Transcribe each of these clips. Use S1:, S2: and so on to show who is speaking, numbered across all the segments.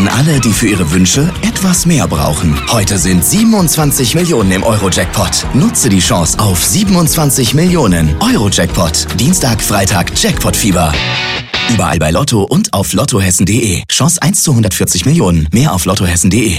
S1: An alle, die für ihre Wünsche etwas mehr brauchen. Heute sind 27 Millionen im Euro-Jackpot. Nutze die Chance auf 27 Millionen. Euro-Jackpot. Dienstag, Freitag, Jackpot-Fieber. Überall bei Lotto und auf lottohessen.de. Chance 1 zu 140 Millionen. Mehr auf lottohessen.de.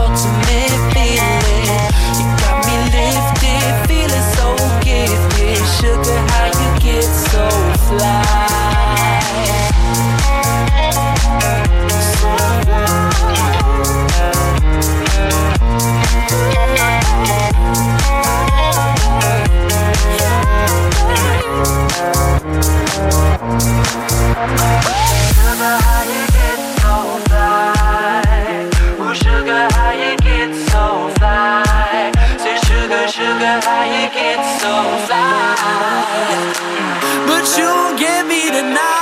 S2: But you won't get me tonight.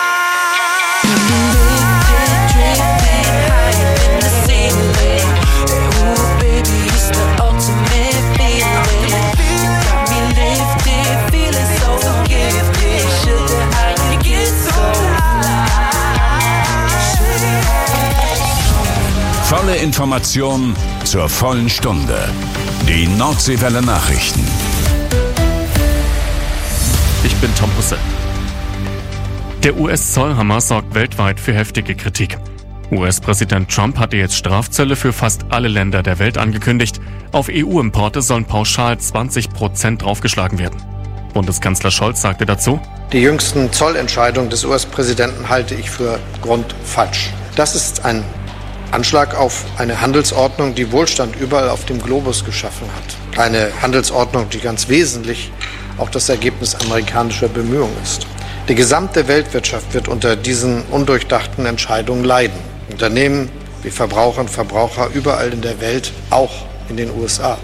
S3: Volle Information zur vollen Stunde. Die Nordseewelle Nachrichten.
S4: Ich bin Tom Husse. Der US-Zollhammer sorgt weltweit für heftige Kritik. US-Präsident Trump hatte jetzt Strafzölle für fast alle Länder der Welt angekündigt. Auf EU-Importe sollen pauschal 20% draufgeschlagen werden. Bundeskanzler Scholz sagte dazu:
S5: Die jüngsten Zollentscheidungen des US-Präsidenten halte ich für grundfalsch. Das ist ein Anschlag auf eine Handelsordnung, die Wohlstand überall auf dem Globus geschaffen hat. Eine Handelsordnung, die ganz wesentlich auch das Ergebnis amerikanischer Bemühungen ist. Die gesamte Weltwirtschaft wird unter diesen undurchdachten Entscheidungen leiden. Unternehmen wie Verbraucherinnen und Verbraucher überall in der Welt, auch in den USA.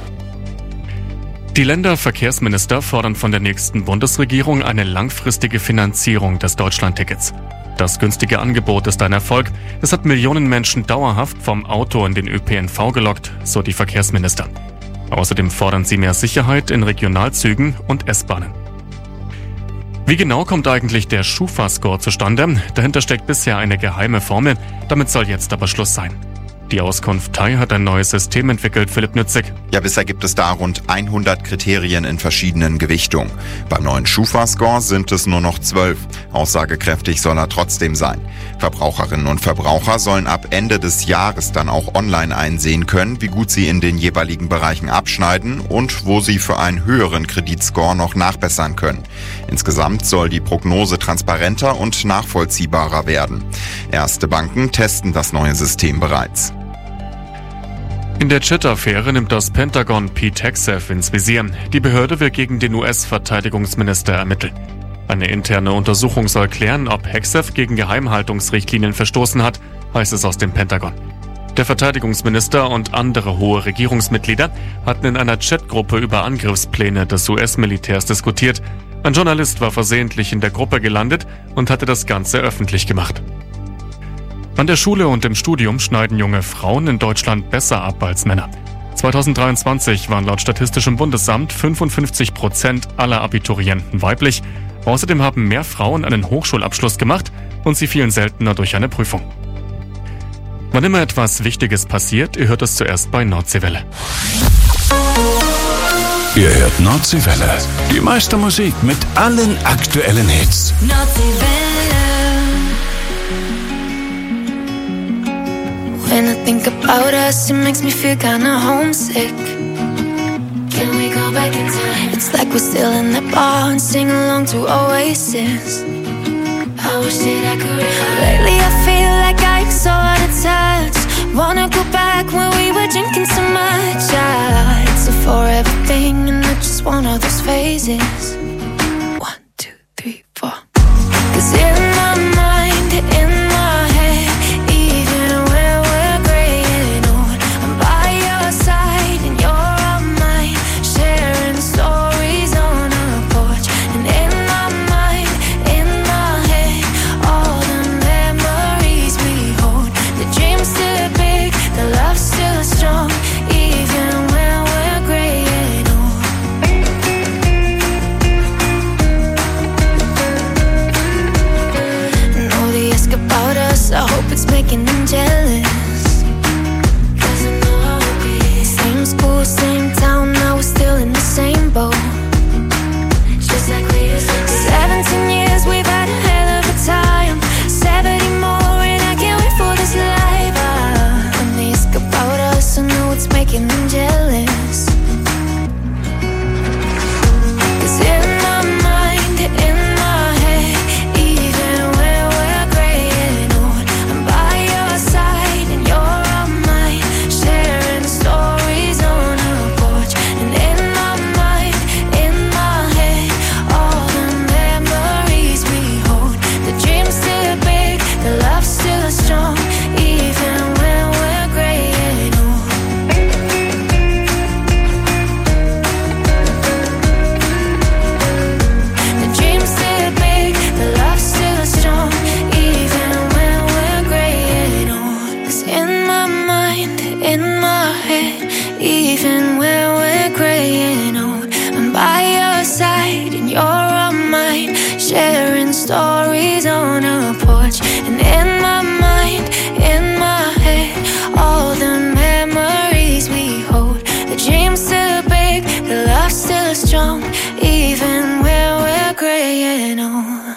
S4: Die Länderverkehrsminister fordern von der nächsten Bundesregierung eine langfristige Finanzierung des Deutschlandtickets. Das günstige Angebot ist ein Erfolg. Es hat Millionen Menschen dauerhaft vom Auto in den ÖPNV gelockt, so die Verkehrsminister. Außerdem fordern sie mehr Sicherheit in Regionalzügen und S-Bahnen. Wie genau kommt eigentlich der Schufa-Score zustande? Dahinter steckt bisher eine geheime Formel. Damit soll jetzt aber Schluss sein. Die Auskunft TAI hat ein neues System entwickelt, Philipp Nützig.
S6: Ja, bisher gibt es da rund 100 Kriterien in verschiedenen Gewichtungen. Beim neuen Schufa-Score sind es nur noch 12. Aussagekräftig soll er trotzdem sein. Verbraucherinnen und Verbraucher sollen ab Ende des Jahres dann auch online einsehen können, wie gut sie in den jeweiligen Bereichen abschneiden und wo sie für einen höheren Kreditscore noch nachbessern können. Insgesamt soll die Prognose transparenter und nachvollziehbarer werden. Erste Banken testen das neue System bereits.
S4: In der Chat-Affäre nimmt das Pentagon Pete Hegseth ins Visier. Die Behörde will gegen den US-Verteidigungsminister ermitteln. Eine interne Untersuchung soll klären, ob Hegseth gegen Geheimhaltungsrichtlinien verstoßen hat, heißt es aus dem Pentagon. Der Verteidigungsminister und andere hohe Regierungsmitglieder hatten in einer Chatgruppe über Angriffspläne des US-Militärs diskutiert. Ein Journalist war versehentlich in der Gruppe gelandet und hatte das Ganze öffentlich gemacht. An der Schule und im Studium schneiden junge Frauen in Deutschland besser ab als Männer. 2023 waren laut Statistischem Bundesamt 55% aller Abiturienten weiblich. Außerdem haben mehr Frauen einen Hochschulabschluss gemacht und sie fielen seltener durch eine Prüfung. Wann immer etwas Wichtiges passiert, ihr hört es zuerst bei Nordseewelle.
S3: Ihr hört Nordseewelle. Die meiste Musik mit allen aktuellen Hits.
S7: When I think about us, it makes me feel kinda homesick. Can we go back in time? It's like we're still in the bar and sing along to Oasis. I wish that I could remember. Lately I feel like I'm so out of touch. Wanna go back when we were drinking so much. It's a forever thing and not just one of those phases. 1, 2, 3, 4. 'Cause in my mind, in my head, even when we're graying old, I'm by your side and you're all mine, sharing stories on our porch. And in my mind, in my head, all the memories we hold. The dream's still big, the love's still strong, even when we're graying old. And all they ask about us, I hope it's making them jealous. people, same town, now we're still in the same boat. Just like we used to be. 17 years, we've had a hell of a time. 70 more and I can't wait for this life. When they ask about us, I know it's making them jealous. Cause in my mind, in my head, even when we're grey and old, I'm by your side and you're on mine, sharing stories on our porch. And in my mind, in my head, all the memories we hold. The dream's still big, the love's still strong, even when we're grey and old. The dream's still big, the love's still strong, even when we're grey and old. 'Cause in my mind, in my head, even when we're grey and old, I'm by your side and you're on mine, sharing stories on our porch. And in my mind, in my head, all the memories we hold. The dream's still big, the love's still strong, even when we're grey and old.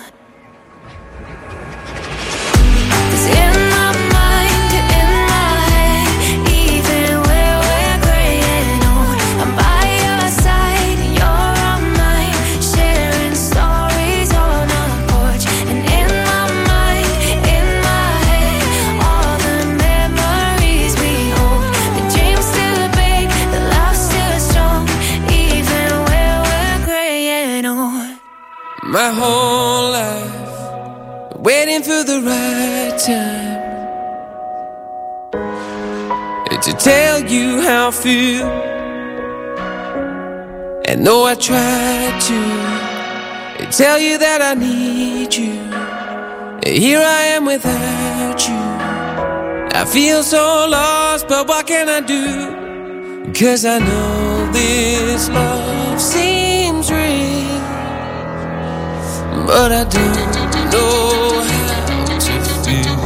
S7: 'Cause in my mind, in my head, even when we're grey and old, I'm by your side and you're on mine, sharing stories on our porch. And in my mind, in my head, all the memories we hold. The dream's still big, the love's still strong, even when we're grey and old.
S2: My whole life, waiting for the right time to tell you how I feel. And though I tried to tell you that I need you, here I am without you. I feel so lost, but what can I do? 'Cause I know this love seems real, but I don't know how to feel.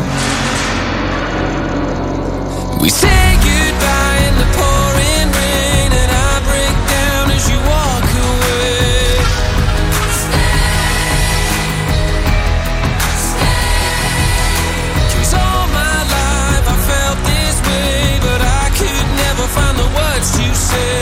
S2: We say goodbye in the pouring rain, and I break down as you walk away. Cause all my life I felt this way, but I could never find the words to say.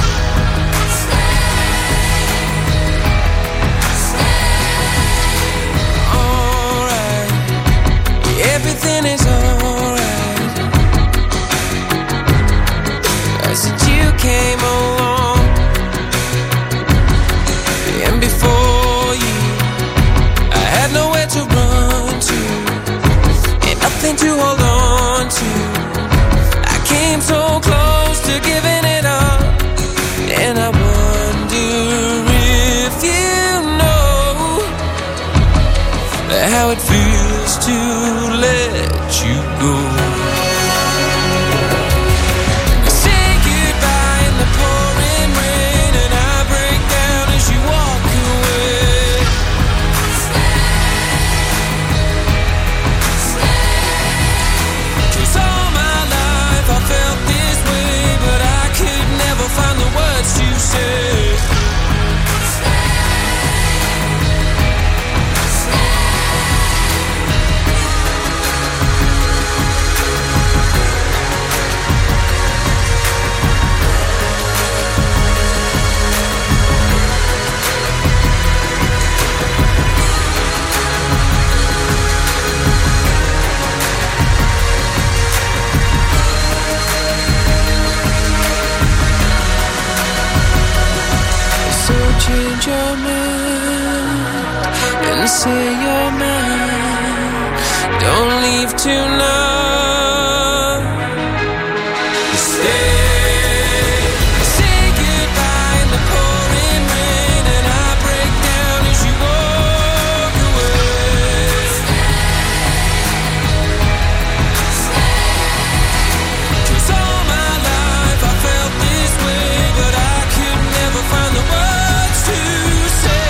S2: Alright, everything is alright. I said you came along, and before you, I had nowhere to run to, and nothing to hold on to. I came so close to giving it up, and I wonder if you know how it feels to let you go. Say goodbye in the pouring rain, and I break down as you walk away. Cause all my life I felt this way, but I could never find the words to say. So change your mind and say you're mine. Don't leave tonight. Stay. Say goodbye in the pouring rain, and I break down as you walk away. Cause all my life I felt this way, but I could never find the words to say.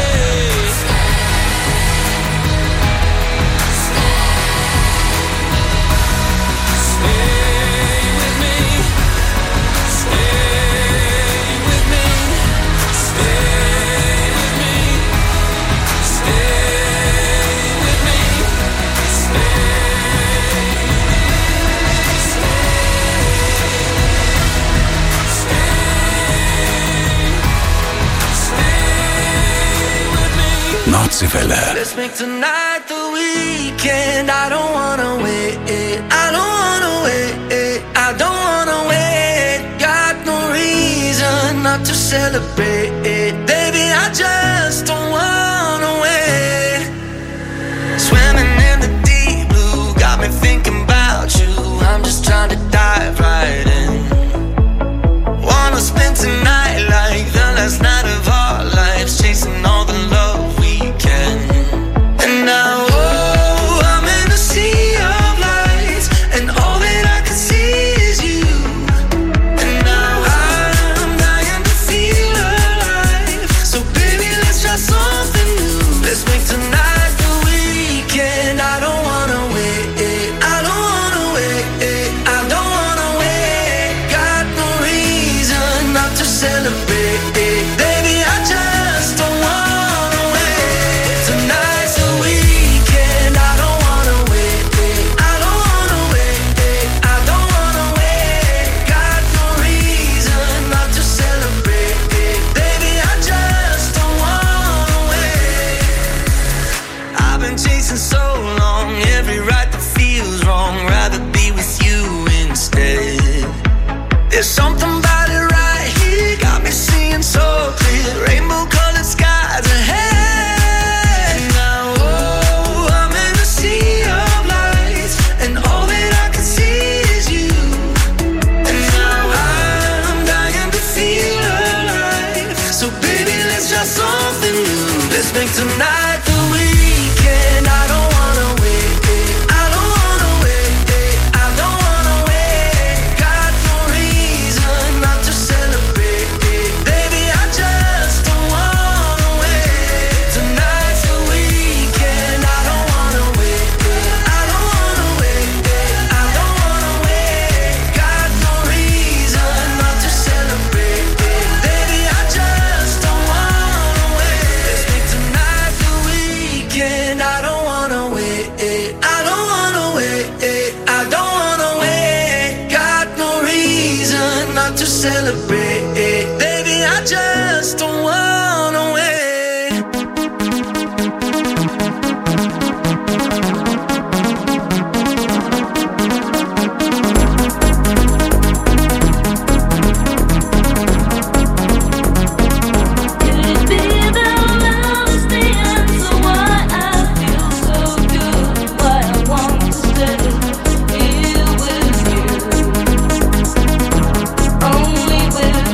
S3: Nazi-Welle.
S2: Let's make tonight the weekend. I don't wanna wait. I don't wanna wait. I don't wanna wait. Got no reason not to celebrate. Baby, I just don't wanna wait. Swimming in the deep blue, got me thinking about you. I'm just trying to dive right in. Wanna spend tonight like the last night of our lives, chasing all the love we can. And now, oh, I'm in a sea of lights, and all that I can see is you. And now I'm dying to feel alive. So baby, let's try something new. Let's make tonight the weekend. I don't wanna wait. I don't wanna wait. I don't wanna wait. Got no reason not to celebrate. Baby, I just don't wanna wait. Tonight's the weekend. I don't wanna wait. I don't wanna wait. I don't wanna wait. Got no reason not to celebrate. Baby, I just don't wanna wait. I've been chasing so long, every right that feels wrong. Rather be with you instead. There's something about it right here, got me seeing so clear. Rainbow-colored skies ahead. Now, oh, I'm in a sea of lights, and all that I can see is you. And now I'm dying to feel alive. So baby, let's try something new. Let's make tonight the weekend. I don't wanna wait. I don't wanna wait. I don't wanna wait. Got no reason not to celebrate. Baby, I just don't wanna wait. Tonight's the weekend. I don't wanna wait. I don't wanna wait. I don't wanna wait. Got no reason not to celebrate. Baby, I just don't wanna wait. Let's make tonight the weekend. I don't wanna wait. I don't wanna wait. I don't wanna wait. Got no reason not to celebrate. Baby, I just don't wanna wait.
S7: Could it be that love is the answer? Why I feel so good, why I want to stay here with you, only with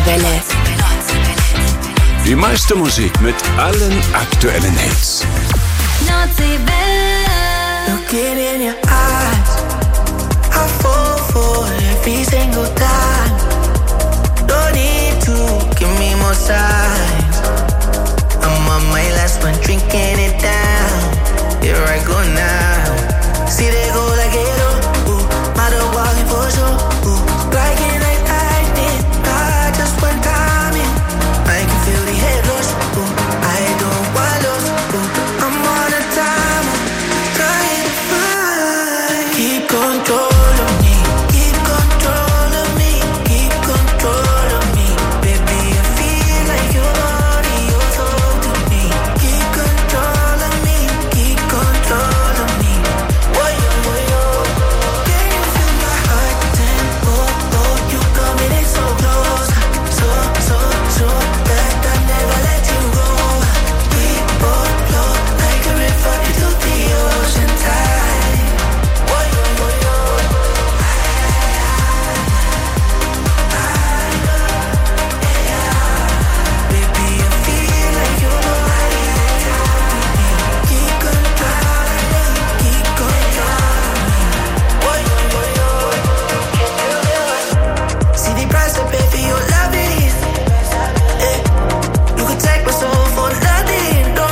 S7: Welle.
S3: Die meiste Musik mit allen aktuellen Hits.
S8: Looking in your eyes, I fall for every single time. No need to give me more signs. I'm on my last one, drinking it down. Here I go now. See they go like it, ooh, matter walking for sure, ooh, like it like lightning. I just one time in, I can feel the head rush, ooh, I don't want lose, ooh, I'm on a timer, trying to find. Keep control of me, keep control of me, keep control of me. Baby, I feel like your body, your soul to me. Keep control of me, keep control of me. Whoa, whoa, whoa. Can you feel my heart tempo? Oh, you coming in so close, so that I never let you go. We both flow like a river into the ocean tide. Whoa, whoa, whoa. Baby, I feel like your body is on me. Keep control of me, keep control of me. Whoa, whoa, whoa. See the price I pay for your love is, you could take my soul for nothing, no.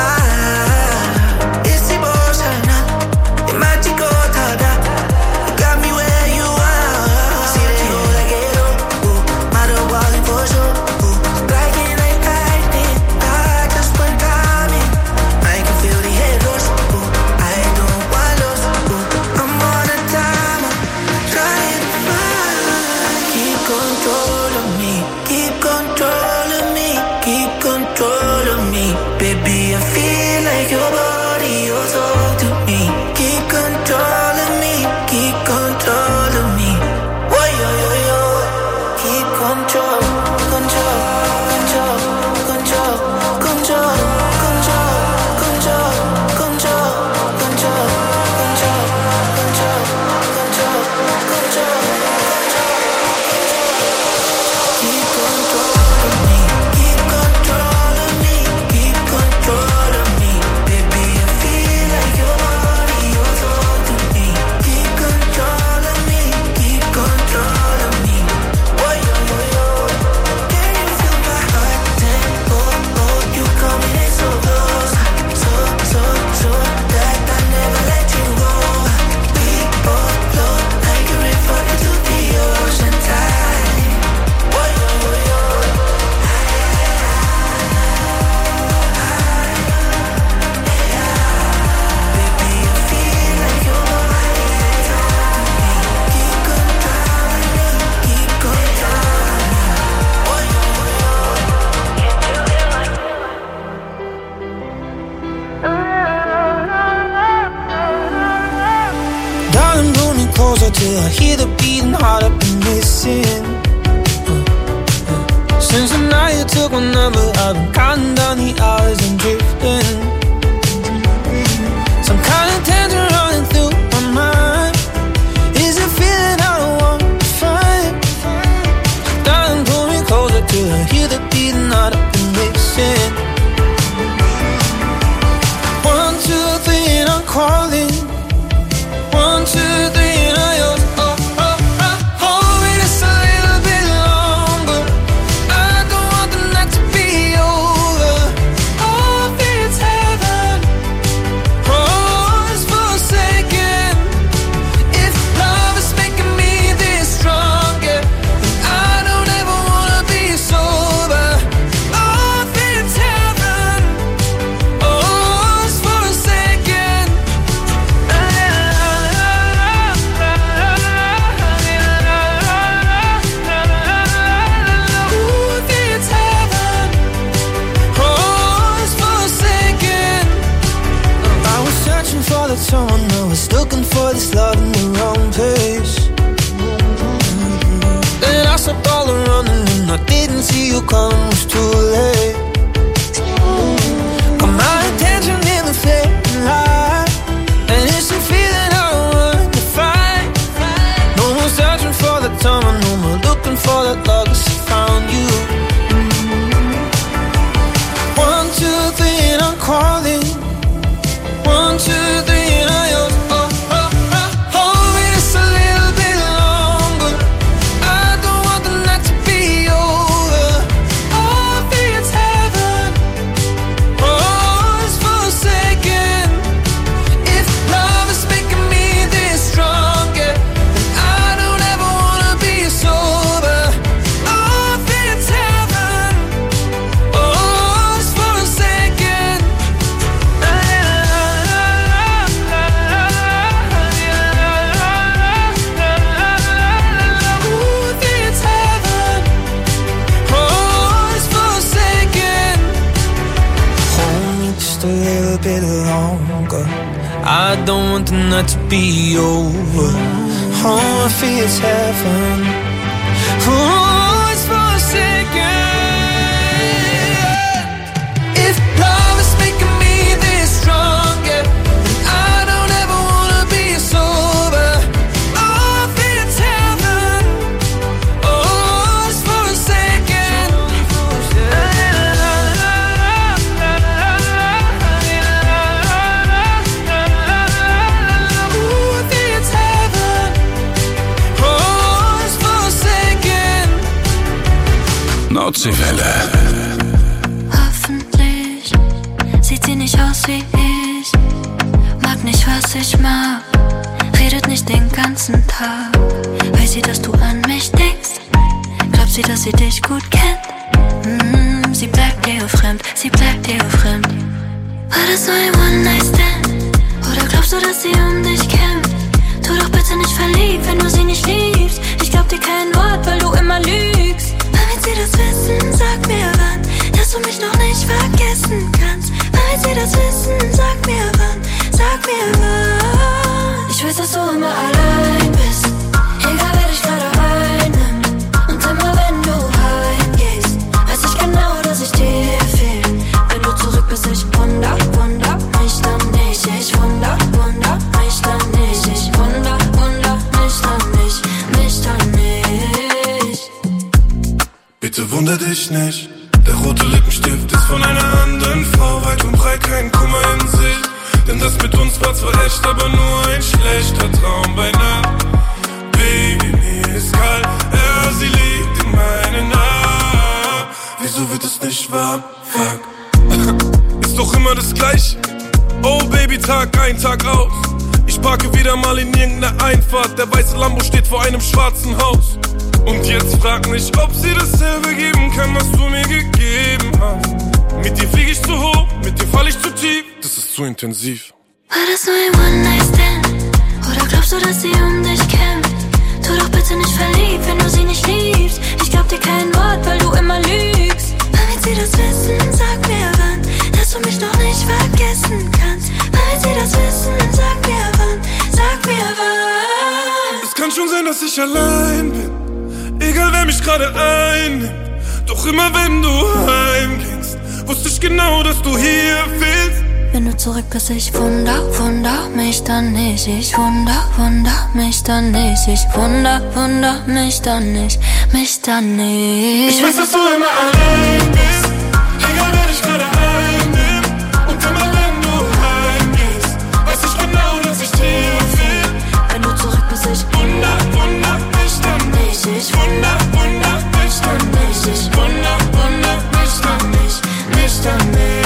S8: It's emotional, it's magical, tada. You got me where you are. See they go like it, ooh, matter walking for sure, ooh, like it like lightning. I just one time in, I can feel the head rush, ooh, I don't want lose, ooh, I'm on a timer, trying to find. Keep control of me, keep control of me, keep control of me. Baby, I feel like your body, your soul to me. Keep control of me, keep control of me. Whoa, yo, yo, yo. Keep control, control, control, control, control, control, control, control, control, control, control, control, control. Keep control of me, keep control of me, keep control of me. Baby, I feel like your body, your soul to me. Keep control of me, keep control of me. Whoa, yo, yo, yo. Can you feel my heart tempo? Oh, you coming in so close, so that I never let you go. We both flow like a river into the ocean tide. Whoa, yo, yo, yo. Baby, I feel like your body is on me. Keep control of me, keep control of me. Whoa, yo,
S2: Darling, pull me closer till I hear the beating heart I've been missing. Since the night you took my number, I've been counting down the hours and drifting. Some kind of tension running through my mind. Is a feeling I don't want to find. Darling, pull me closer till I hear the beating heart I've been missing. 1, 2, 3 and I'm calling. 1, 2, 3 and I yours. Hold me just a little bit longer. I don't want the night to be over. Oh, if it's heaven, oh, it's forsaken. If love is making me this stronger, then I don't ever wanna be sober. Oh, if it's heaven, oh, it's forsaken. Someone I was looking for this love in the wrong place. Then I stopped all running and I didn't see you coming, it was too late. Got my attention in the fading light, and it's a feeling I don't want to fight. No more searching for the time, no more looking for that love, 'cause I found you. I don't want the night to be over. Oh, I feel it's heaven. Oh, it's for a second. If love is making me this strong, yeah, I don't ever wanna be sober. Oh, I feel it's heaven. Oh, it's for a second. Ooh, I feel it's heaven. Oh, it's for a second.
S3: Nordseewelle.
S7: Hoffentlich sieht sie nicht aus wie ich. Mag nicht, was ich mag. Redet nicht den ganzen Tag. Weiß sie, dass du an mich denkst? Glaubt sie, dass sie dich gut kennt? Sie bleibt dir fremd, sie bleibt dir fremd. War das so ein One-Night-Stand? Oder glaubst du, dass sie um dich kämpft? Tu doch bitte nicht verliebt, wenn du sie nicht liebst. Ich glaub dir kein Wort, weil du immer lügst. Wenn sie das wissen, sag mir wann, dass du mich noch nicht vergessen kannst. Wenn sie das wissen, sag mir wann, sag mir wann. Ich weiß, dass du immer allein bist, egal wer dich gerade einnimmt. Und immer wenn du heimgehst, weiß ich genau, dass ich dir fehl. Wenn du zurück bist, ich wunder mich dann nicht. Ich wunder mich dann nicht. Ich wunder mich dann nicht, mich dann nicht.
S9: Bitte wunder dich nicht, der rote Lippenstift ist von einer anderen Frau. Weit und breit kein Kummer in sich, denn das mit uns war zwar echt, aber nur ein schlechter Traum bei Nacht. Baby, mir ist kalt, ja, sie liegt in meinen Armen. Wieso wird es nicht warm? Fuck. Ist doch immer das Gleiche. Oh Baby, Tag ein, Tag aus. Ich parke wieder mal in irgendeiner Einfahrt. Der weiße Lambo steht vor einem schwarzen Haus. Und jetzt frag mich, ob sie dasselbe geben kann, was du mir gegeben hast. Mit dir flieg ich zu hoch, mit dir fall ich zu tief. Das ist zu intensiv.
S7: War das nur ein One-Night-Stand? Oder glaubst du, dass sie um dich kämpft? Tu doch bitte nicht verliebt, wenn du sie nicht liebst. Ich glaub dir kein Wort, weil du immer lügst. Wenn sie das wissen, sag mir wann, dass du mich noch nicht vergessen kannst. Wenn sie das wissen, sag mir wann, sag mir wann.
S9: Es kann schon sein, dass ich allein bin, egal wer mich gerade einnimmt. Doch immer wenn du heimgingst, wusste ich genau, dass du hier fehlst.
S7: Wenn du zurück bist, ich wunder mich dann nicht. Ich wunder mich dann nicht. Ich wunder mich dann nicht, mich dann nicht.
S9: Ich weiß, dass du immer allein bist, egal wer dich gerade einnimmt. Und immer wenn du heimgehst, weiß ich genau, dass ich dir fehl.
S7: Wenn du zurück bist, ich
S9: wunder mich dann nicht.
S7: Ich
S9: wunder mich dann nicht. Ich wunder mich dann nicht, mich dann nicht.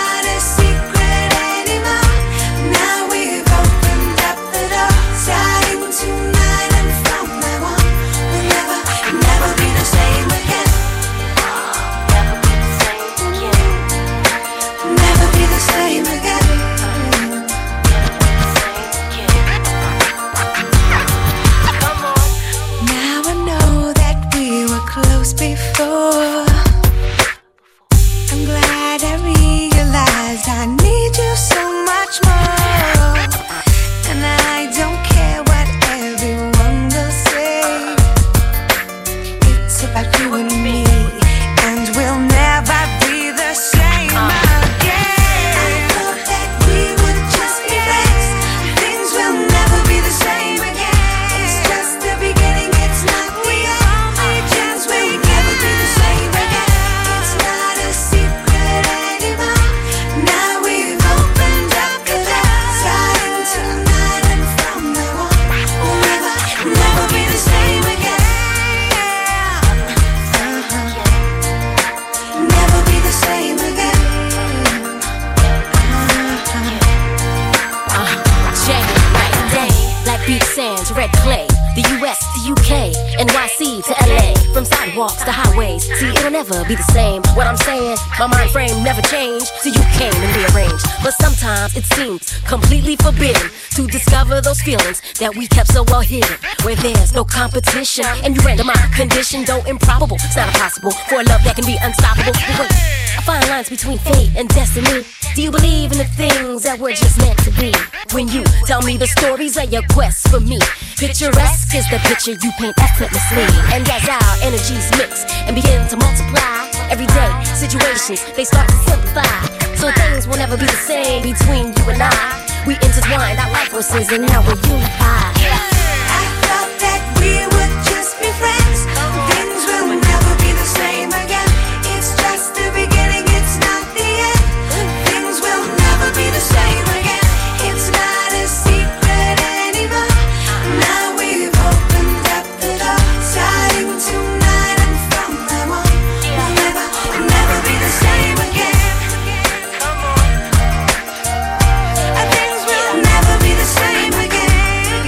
S7: Starting so much more. And I don't care what everyone will say. It's about you and me, and we'll never be the same again. I thought that we would just be friends. Things will never be the same again. It's just the beginning, it's not the only chance. We'll never be the same again. It's not a secret anymore. Now we've opened up the door. Starting tonight and from now on, we'll never be the same again. Never be the same again.
S10: Check it, night and day, like beach sands, red clay. The US to UK, NYC to LA. From sidewalks to highways, see it'll never be the same. What I'm saying, my mind frame never changed. So you came and rearranged. But sometimes it seems completely forbidden to discover those feelings that we kept so well hidden. Where there's no competition, and you render my condition though improbable. It's not impossible for a love that can be unstoppable. But wait, I find lines between fate and destiny. Do you believe in the things that we're just meant to be? When you tell me the stories of your quest for me, picturesque is the picture you paint effortlessly. And as our energies mix and begin to multiply, everyday situations, they start to simplify. So things will never be the same between you and I. We intertwined our life forces and now we're unified.
S7: I thought that we would just be friends. Things will never be the same again. It's just the beginning, it's not the end. Things will never be the same again. It's not a secret anymore. Now we've opened up the door. Starting tonight and from now on, we'll never be the same again. Things will never be the same again.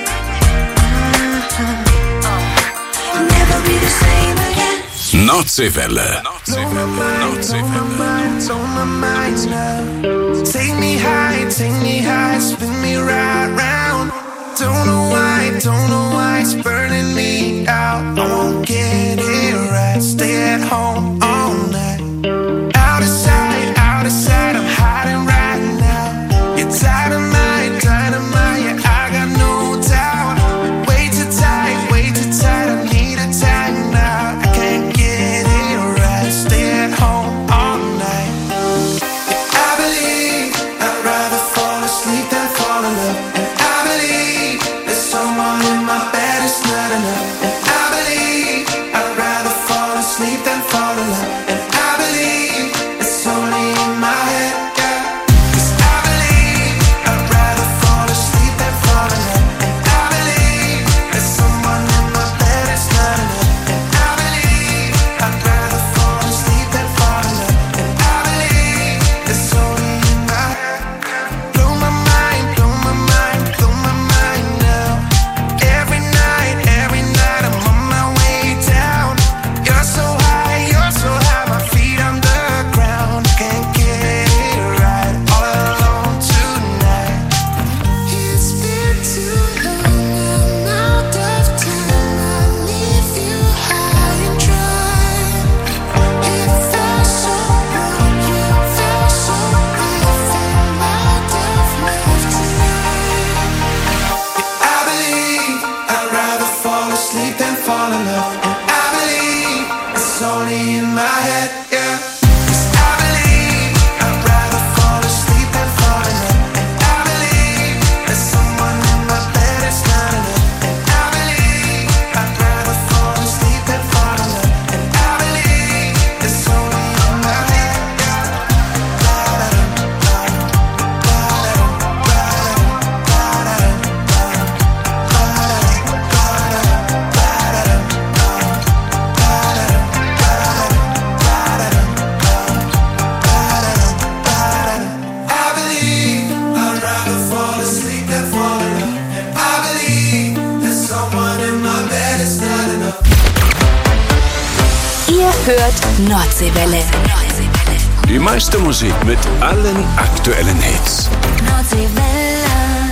S7: Never be the same again.
S3: Nordseewelle.
S8: It's on my mind now. Take me high, spin me right round. Don't know why it's burning me out. I won't get it right. Stay at home all night. Out of sight, I'm hiding right now. You're dynamite, yeah, I got no doubt. Way too tight, I need a time now. I can't get it right. Stay at home all night. I believe I'd rather fall asleep than fall in love. And I believe there's someone in my bed, it's not enough. And I believe I'd rather fall asleep than fall in love. And I believe it's only in my head, yeah. 'Cause I believe I'd rather fall asleep than fall in love. And I believe there's someone in my bed, it's not enough. And I believe I'd rather fall asleep than fall in love. And I believe it's only in my head. Blow my mind now. Every night I'm on my way down. You're so high, my feet on the ground. Can't get it right, all alone tonight. It's been too long, I'm out of time. I leave you high and dry. It felt so wrong, you felt so right. Fell out of love tonight. I believe I'd rather fall asleep than fall in love. And I believe it's only in my head, yeah. 'Cause I believe I'd rather fall asleep than fall in love. And I believe there's someone in my bed, it's not enough. And I believe I'd rather fall asleep than fall in love. And I believe it's only in my head, yeah. I believe I'd rather fall asleep than fall in love. And I believe there's someone in my bed, it's not enough.
S11: Ihr hört Nordseewelle.
S3: Die meiste Musik mit allen aktuellen Hits.
S7: Nordseewelle.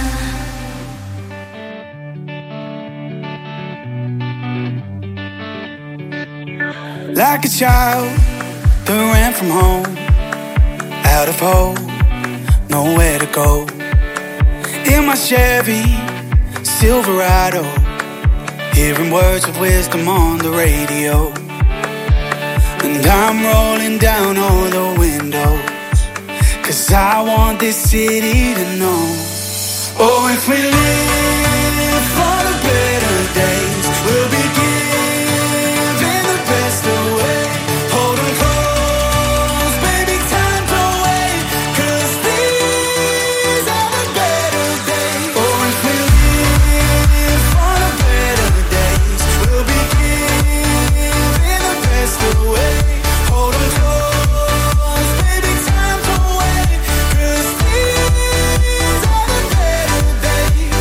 S8: Like a child that ran from home, out of hope,
S12: nowhere to go. In my Chevy Silverado, hearing words of wisdom on the radio. And I'm rolling down all the windows, 'cause I want this city to know. Oh, if we live for the better days, we'll be giving the best away. Hold 'em close, baby, time don't wait, 'cause these are the better days. Oh, if we live for the better days, we'll be giving the best away. Hold 'em close, baby, time don't wait, 'cause these are the better days.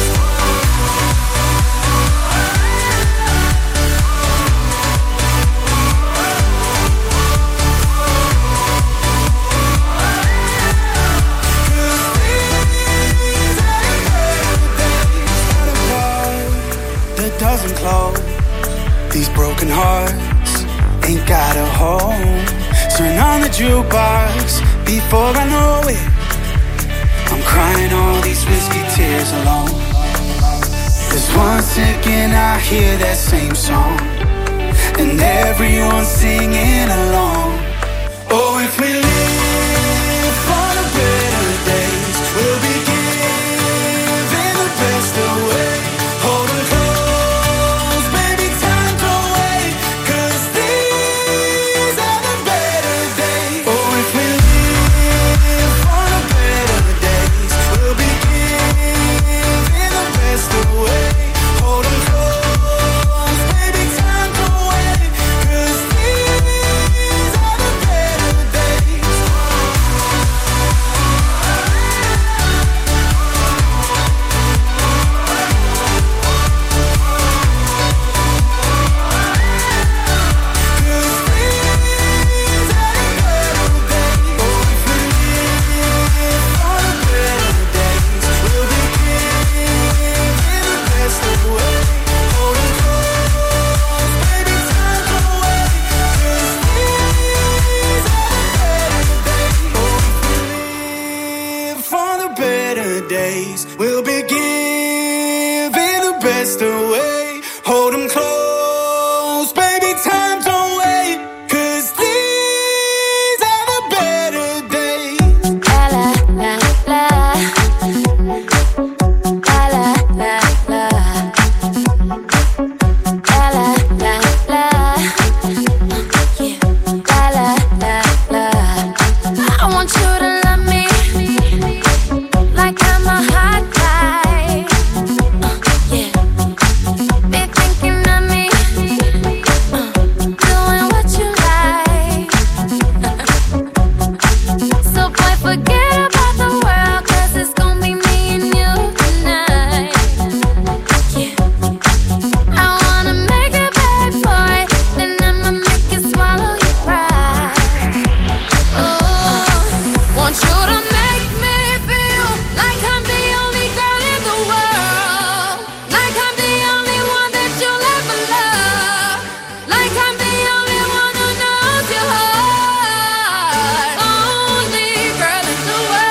S12: That doesn't close. These broken hearts ain't got a home. Turn on the jukebox before I know it. I'm crying all these whiskey tears alone. 'Cause one second I hear that same song, and everyone's singing along. Oh, if we live for the better days, we'll be giving the best away. Hold 'em close, baby, time don't wait, 'cause these are the better days. Oh, if we live for the better days, we'll be giving the best away. Hold 'em close, baby, time don't wait, 'cause these are the better days. For the better days, we'll be giving the best away. Hold 'em close, baby, time don't wait, 'cause these are the better days.
S7: La la la la. La la la la. La la la la. Yeah. La la la la. I want you to love me like I'm a hot guy. Yeah. Be thinking of me, doing what you like. So boy, forget about the world, 'cause it's gonna be me and you tonight. Yeah. I wanna make it bad, boy, then I'ma make you swallow your pride. Oh, want you to make me feel like I'm the only girl in the world, like I'm the only one that you'll ever love, like I'm the only one who knows your heart, only girl in the world.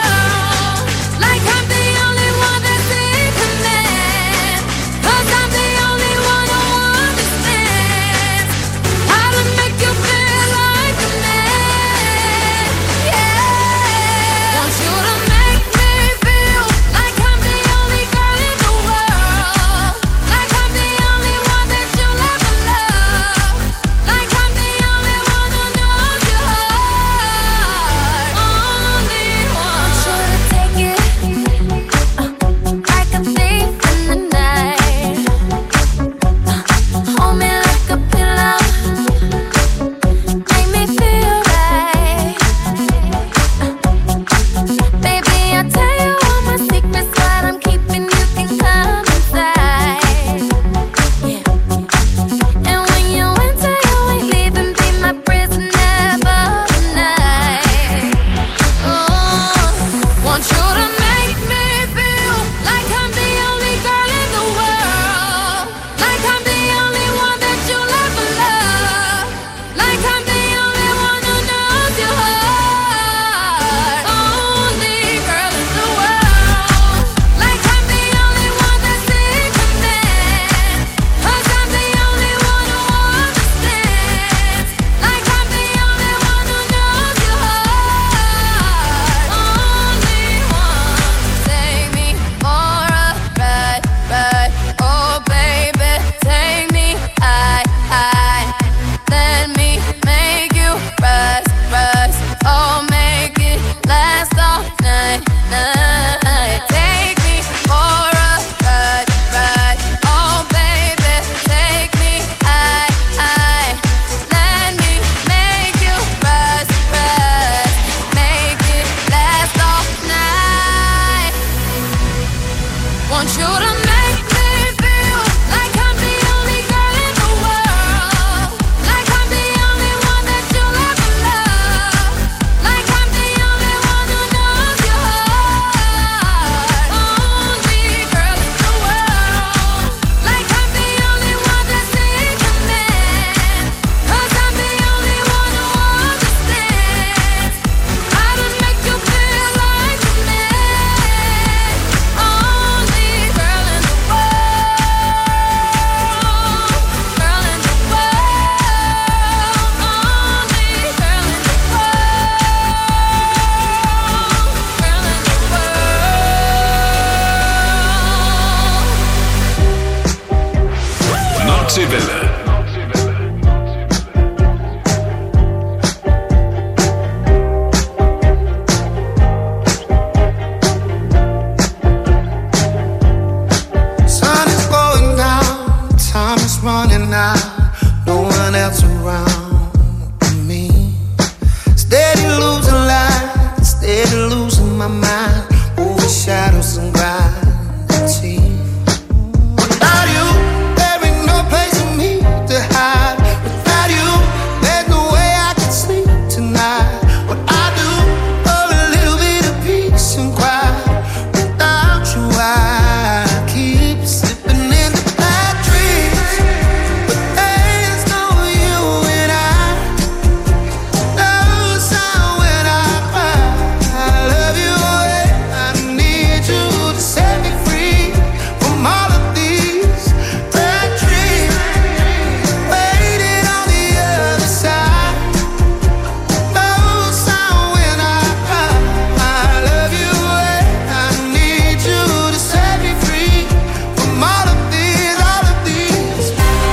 S12: some gratitude. Without you, there ain't no place for me to hide. Without you, there's no way I can sleep tonight. What I do for a little bit of peace and quiet. Without you, I keep slipping into bad dreams. But there's no you and I. No sound when I cry. I love you and I need you to set me free from all of these bad dreams. Waiting on the other side. No sound when I cry. I love you and I need you to set me free from all of these, all of these.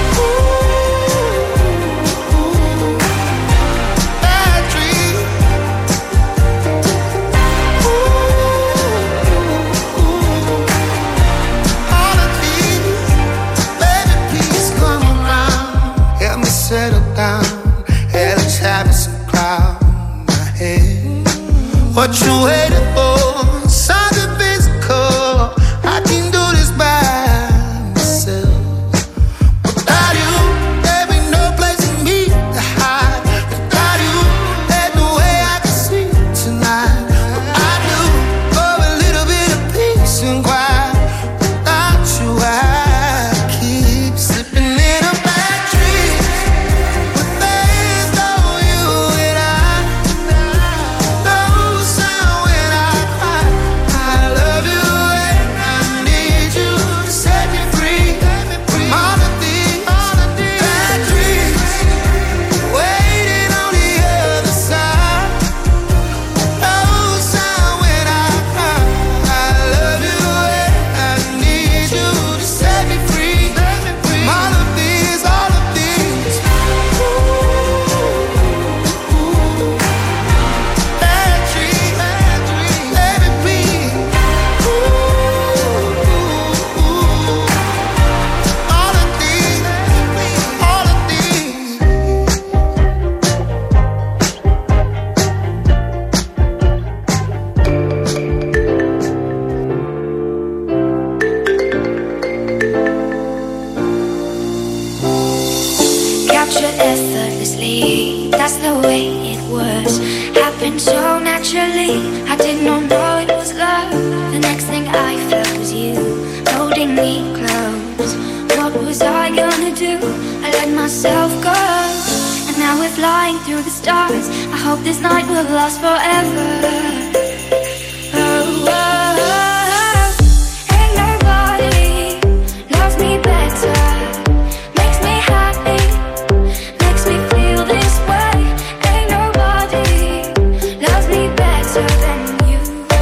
S12: Bad dreams. All of these. Baby, please come around. Help me settle down. Hey, let's have some cloud in my head. What you waiting for? Something physical. I can do this by myself. Without you, there ain't no place for me to hide. Without you, there's no way I can sleep tonight. What I do for a little bit of peace and quiet. Without you, I keep slipping into bad dreams. But there's no you and I. No sound when I cry. I love you and I need you to set me free from all of these bad dreams. Waiting on the other side. No sound when I cry. I love you and I need you to set me free from all of these, all of these. Bad dreams, baby, please. All of these, all of these.
S7: Captured effortlessly, that's the way it was. Happened so naturally, I did not know it was love. The next thing I felt was you, holding me close. What was I gonna do? I let myself go. And now we're flying through the stars. I hope this night will last forever. Oh, oh, oh. Ain't nobody loves me better. Makes me happy, makes me feel this way. Ain't nobody loves me better than you.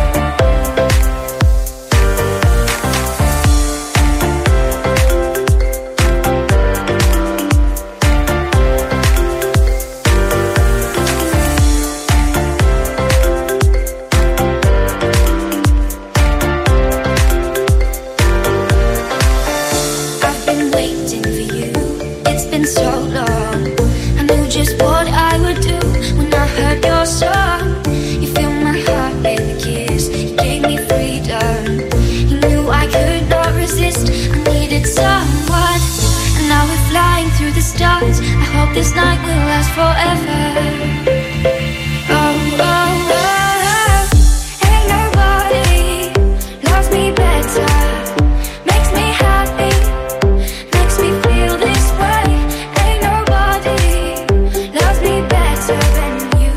S7: I've been waiting for you, it's been so long. I knew just what I would do when I heard your song. You filled my heart with a kiss, you gave me freedom. You knew I could not resist, I needed someone. And now we're flying through the stars. I hope this night will last forever. Oh, oh, oh, oh. Ain't nobody loves me better. Makes me happy, makes me feel this way. Ain't nobody loves me better than you.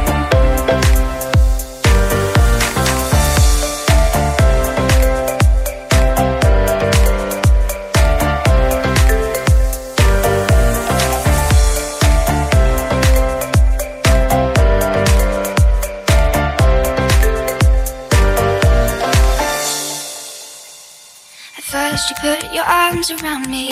S7: At first you put your arms around me,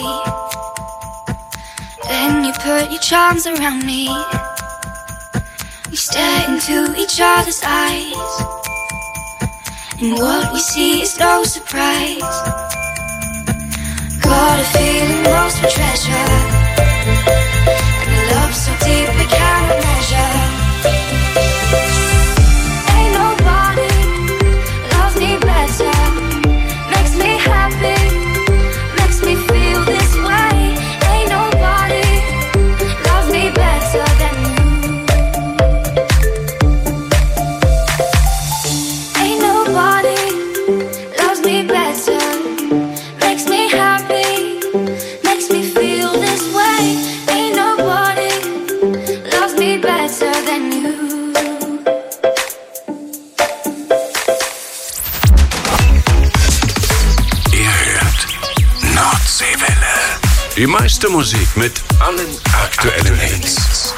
S7: then you put your charms around me. We stare into each other's eyes, and what we see is no surprise. Got a feeling lost for treasure, and a love so deep we cannot measure. Ain't nobody loves me better.
S3: Die meiste Musik mit allen aktuellen Hits.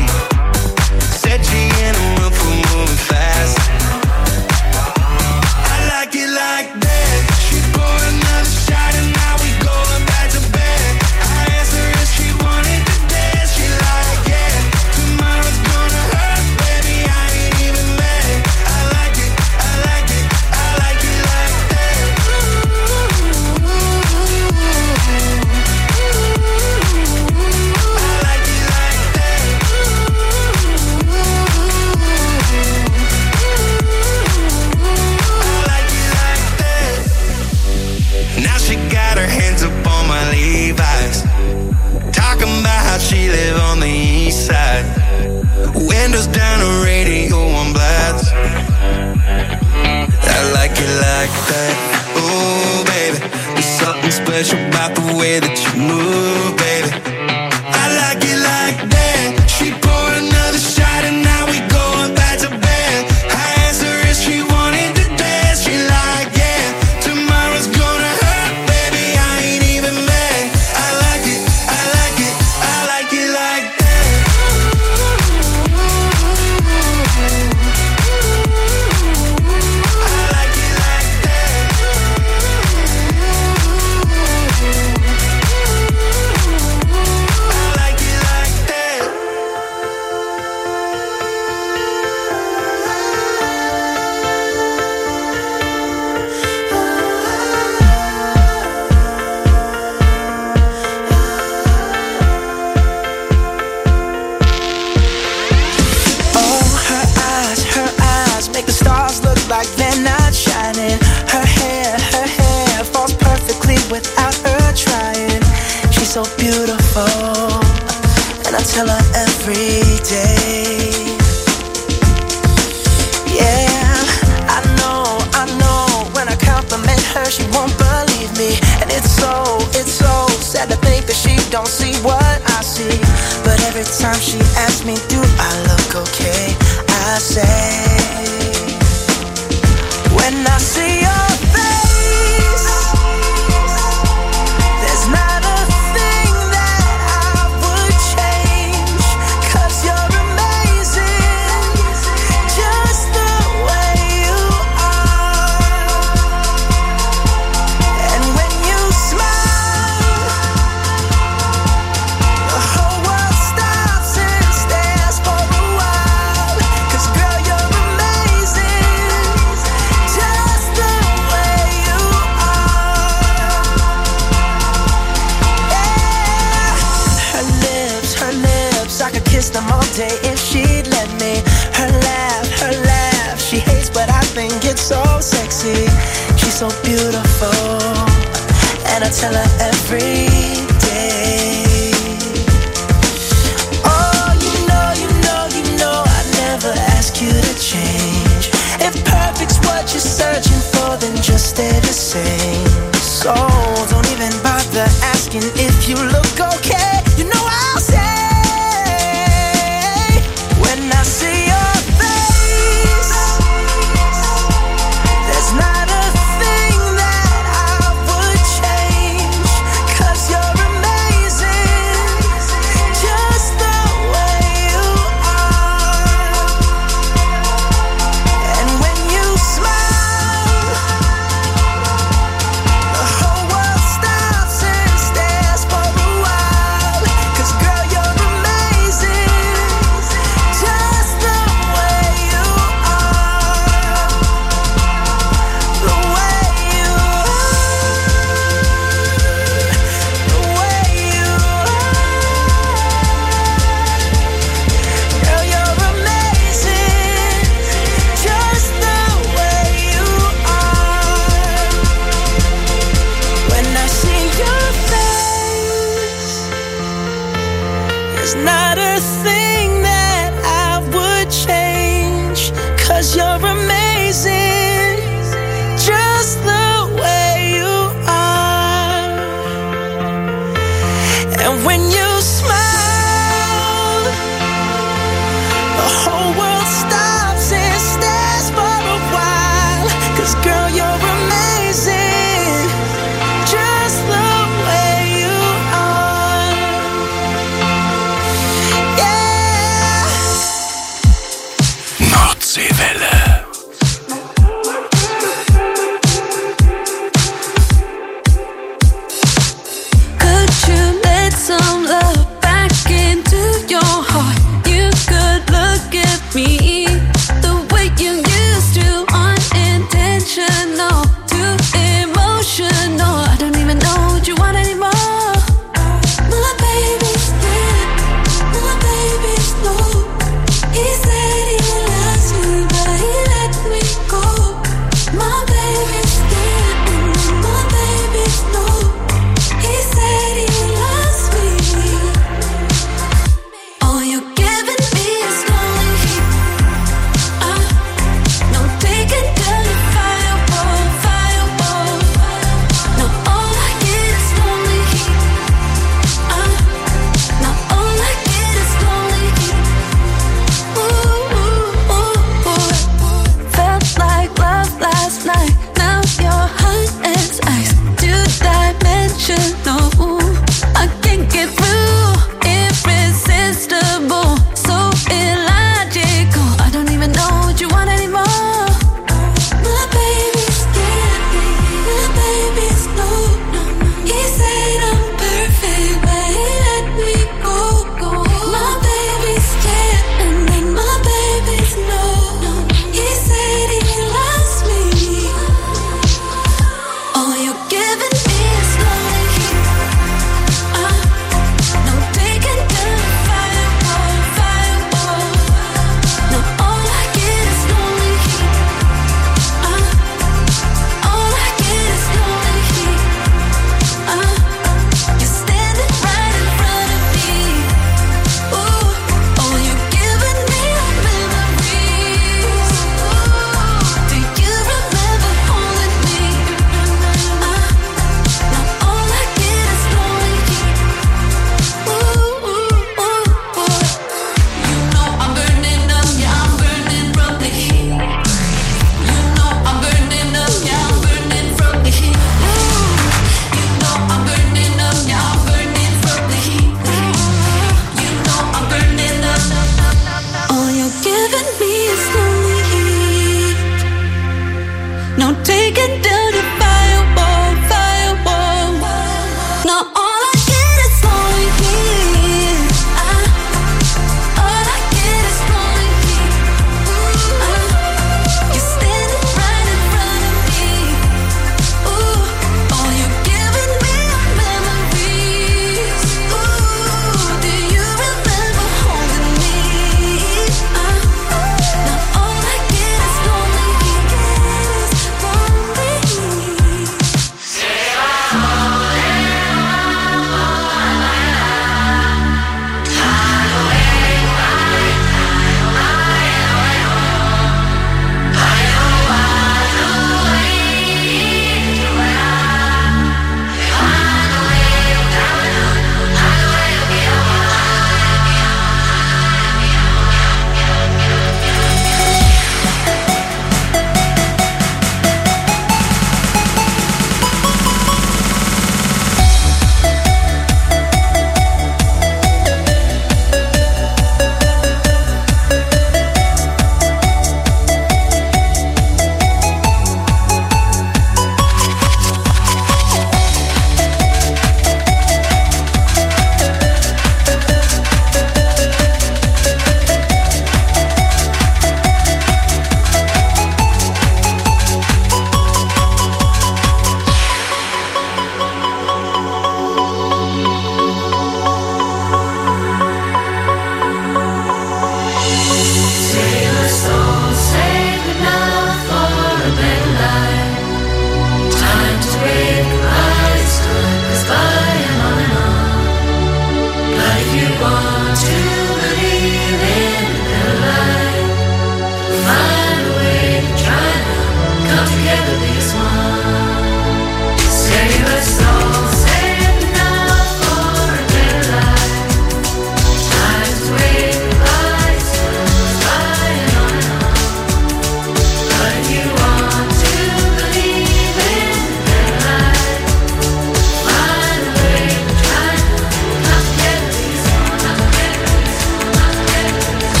S13: together this one. Save us all, save now for a better life. Time's waiting by, sun's flying on and on. But if you want to believe in a better life, find a way to try to come together this one, come together this one, come together this one.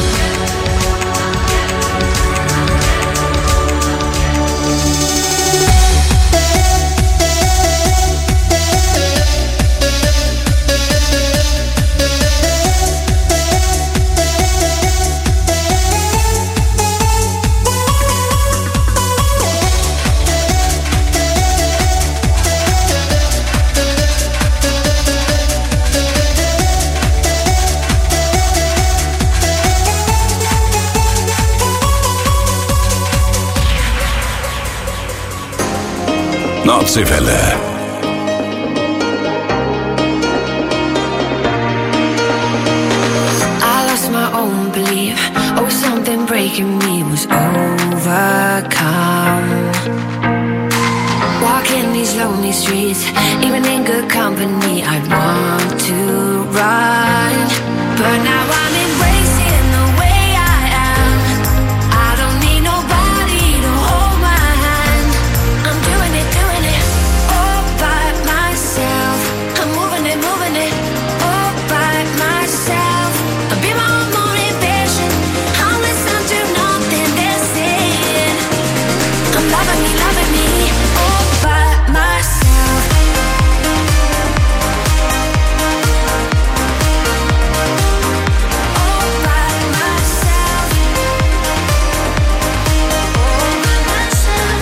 S3: Nordseewelle.
S7: I lost my own belief. Oh, something breaking me was overcome. Walking these lonely streets, even in good company, I'd want to run. But now I'm embracing the way I am. I don't need nobody to hold my hand. I'm doing it all by myself. I'm moving it all by myself. I'll be my own motivation. I'll listen to nothing they're saying. I'm loving me all by myself. All by myself. All by myself,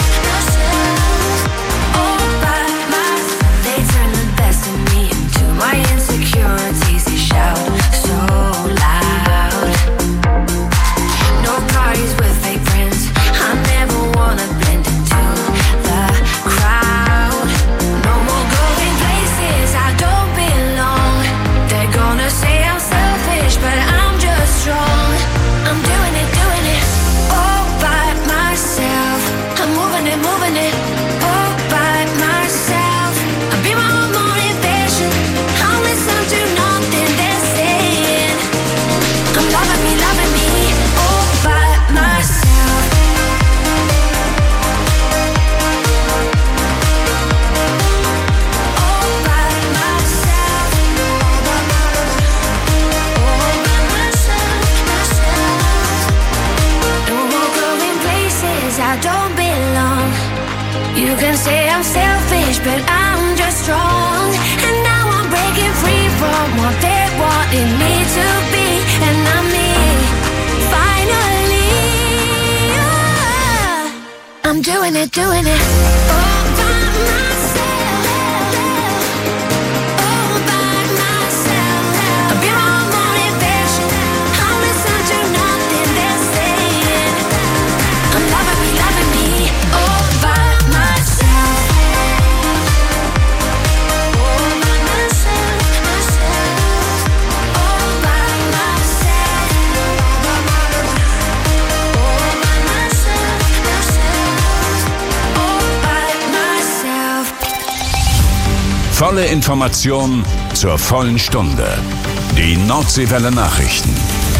S7: all by myself. They turn the best in me into my insecurities. They shout so loud. No parties with fake friends. I never wanna blend into the crowd. No more going places I don't belong. They're gonna say I'm selfish, but I'm just strong. I'm doing it all by myself. I'm moving it all by myself. I'll be my own motivation. I'll listen to nothing they're saying. I'm loving me all by myself. All by myself. All by myself. No more going places I don't belong. You can say I'm selfish, but I'm just strong. And now I'm breaking free from what they wanted me to be. And I'm me, finally. I'm doing it all by myself. All by myself. I'll be my own motivation. I'll listen to nothing they're saying. I'm loving me all by myself. All by myself, all by myself. All by myself, all by myself.
S3: Volle Information zur vollen Stunde. Die Nordseewelle Nachrichten.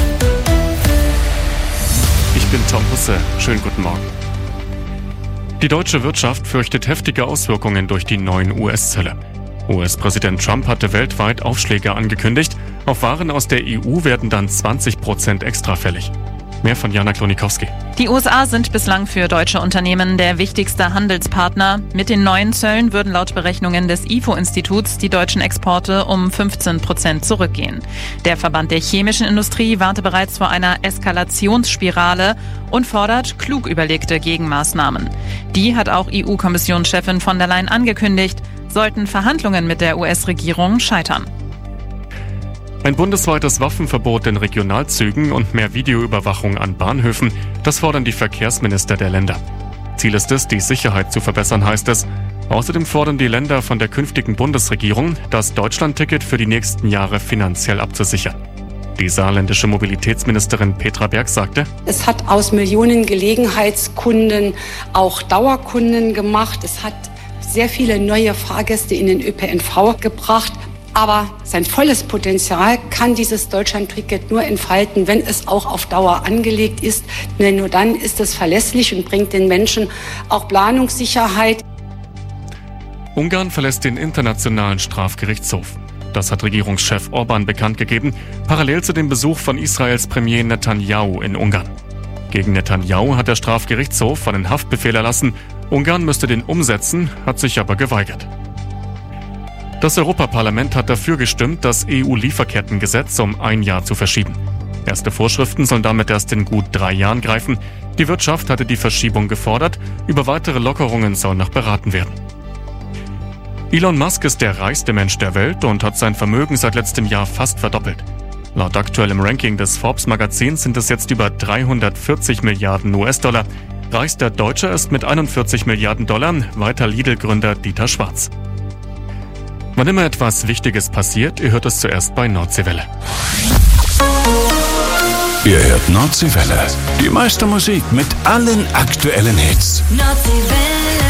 S4: Ich bin Tom Husse. Schönen guten Morgen. Die deutsche Wirtschaft fürchtet heftige Auswirkungen durch die neuen US-Zölle. US-Präsident Trump hatte weltweit Aufschläge angekündigt. Auf Waren aus der EU werden dann 20% extra fällig. Mehr von Jana Klonikowski.
S14: Die USA sind bislang für deutsche Unternehmen der wichtigste Handelspartner. Mit den neuen Zöllen würden laut Berechnungen des IFO-Instituts die deutschen Exporte um 15% zurückgehen. Der Verband der chemischen Industrie warnte bereits vor einer Eskalationsspirale und fordert klug überlegte Gegenmaßnahmen. Die hat auch EU-Kommissionschefin von der Leyen angekündigt, sollten Verhandlungen mit der US-Regierung scheitern.
S4: Ein bundesweites Waffenverbot in Regionalzügen und mehr Videoüberwachung an Bahnhöfen, das fordern die Verkehrsminister der Länder. Ziel ist es, die Sicherheit zu verbessern, heißt es. Außerdem fordern die Länder von der künftigen Bundesregierung, das Deutschlandticket für die nächsten Jahre finanziell abzusichern. Die saarländische Mobilitätsministerin Petra Berg sagte:
S15: Es hat aus Millionen Gelegenheitskunden auch Dauerkunden gemacht. Es hat sehr viele neue Fahrgäste in den ÖPNV gebracht. Aber sein volles Potenzial kann dieses Deutschland-Ticket nur entfalten, wenn es auch auf Dauer angelegt ist. Denn nur dann ist es verlässlich und bringt den Menschen auch Planungssicherheit.
S4: Ungarn verlässt den Internationalen Strafgerichtshof. Das hat Regierungschef Orban bekannt gegeben, parallel zu dem Besuch von Israels Premier Netanyahu in Ungarn. Gegen Netanyahu hat der Strafgerichtshof einen Haftbefehl erlassen. Ungarn müsste den umsetzen, hat sich aber geweigert. Das Europaparlament hat dafür gestimmt, das EU-Lieferkettengesetz um 1 Jahr zu verschieben. Erste Vorschriften sollen damit erst in gut 3 Jahren greifen. Die Wirtschaft hatte die Verschiebung gefordert. Über weitere Lockerungen soll noch beraten werden. Elon Musk ist der reichste Mensch der Welt und hat sein Vermögen seit letztem Jahr fast verdoppelt. Laut aktuellem Ranking des Forbes-Magazins sind es jetzt über 340 Milliarden US-Dollar. Reichster Deutscher ist mit 41 Milliarden Dollar weiter Lidl-Gründer Dieter Schwarz. Wann immer etwas Wichtiges passiert, ihr hört es zuerst bei Nordseewelle.
S3: Ihr hört Nordseewelle. Die meiste Musik mit allen aktuellen Hits.
S13: Nordseewelle.